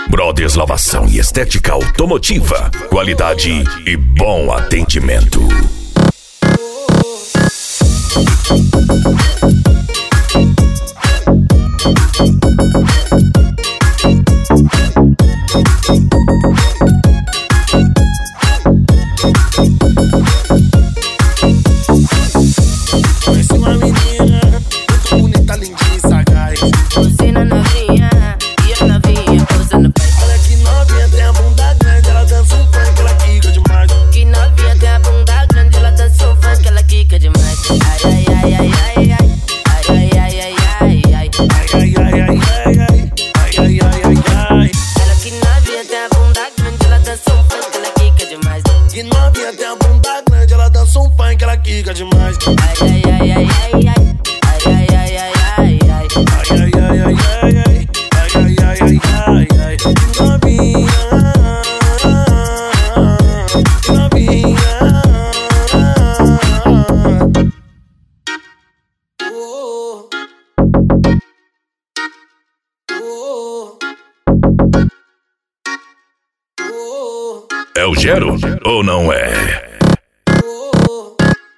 Brothers Lavação e Estética Automotiva. Qualidade e bom atendimento. Conheci uma menina muito bonita, lindinha e sagaz. Você na novinha e a novinha posando pai. Olha que novinha, tem a bunda grande, ela dança um funk, ela quica demais. Que novinha tem a bunda grande, ela dança um funk, ela quica demais. Ai, ai, ai, ai, ai, ai. Ai, ai, ai, ai, ai, ai. Ai, ai, ai, ai, ai, ai. Ai, ai, ai, ai, ai. Ela que novinha tem a bunda grande, ela dança um funk, ela quica demais. Que novinha, tem a bunda grande, ela dança um funk, ela quica demais. Ai, ai, ai, ai, ai, ai. Ai, ai, ai, ai, ai, ai. Ai, ai, ai, ai, ai, ai. Ai, ai, ai, ai, ai, ai. Que novinha, que novinha. Oh, oh, oh, É o Gero ou não é? oh.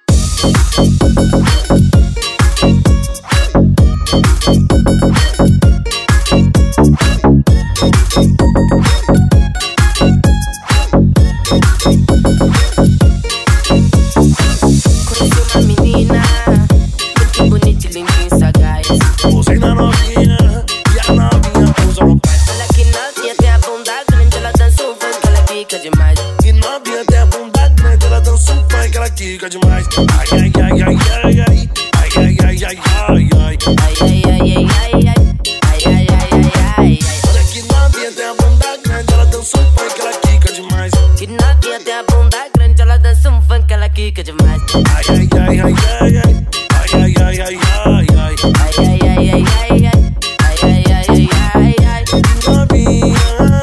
Conheci uma menina muito bonita e lindinha e sagaz. Você na novinha e a novinha pousa no pé. Ela que novinha tem a bunda grande, ela dança um funk, ela quica demais. Que novinha, tem a bunda grande, ela dança um funk, ela quica demais. Ai, ai, ai, ai, ai, ai. Ai, ai, ai, ai, ai, ai. Ai, ai, ai, ai, ai, ai. Ai, ai, ai, ai, ai, ai. Olha que novinha, tem a bunda grande, ela dança um funk, ela quica demais. Que novinha tem a bunda grande, ela dança um funk, ela quica demais. Ai, ai, ai, ai, ai, ai. Ai, ai, ai, ai, ai, ai. Ai, ai, ai, ai, ai, ai. Ai, ai, ai, ai, ai, ai. Que novinha,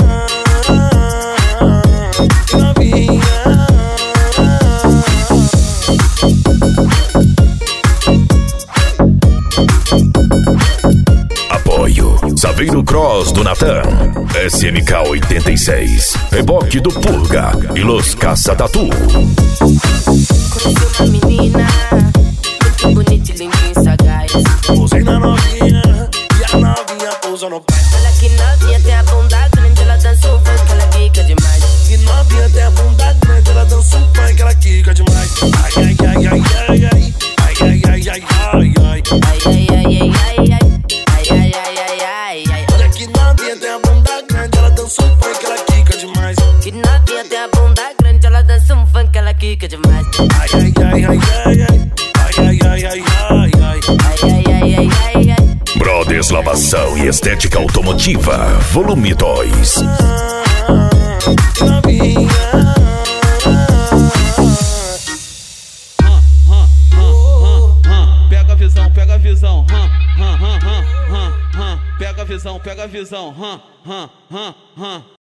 que novinha. Apoio Saveiro Cross do Natan, SMK 86, Reboque do Purga e Los Caça Tatu. Conheci uma menina muito bonita e lindinha e sagaz. Você na novinha e a novinha pousa no pé. Ela que novinha tem a bunda grande, ela dança um funk, ela quica demais. Que novinha, tem a bunda grande, ela dança um funk, ela quica demais. Ai, ai, ai, ai, ai, ai. Ai, ai, ai, ai, ai, ai. Ai, ai, ai, ai, ai, ai. Ai, ai, ai, ai, ai, ai. Olha que novinha, tem a bunda grande, ela dança um funk, ela quica demais. Que novinha tem a bunda grande, ela dança um funk, ela quica demais. Ai, ai, ai, ai, ai, ai. Ai, ai, ai, ai, ai, ai. Ai, ai, ai, ai, ai, ai. Brothers Lavação e Estética Automotiva, volume 2. Que novinha. Pega a visão, pega a visão, pega a visão, pega a visão,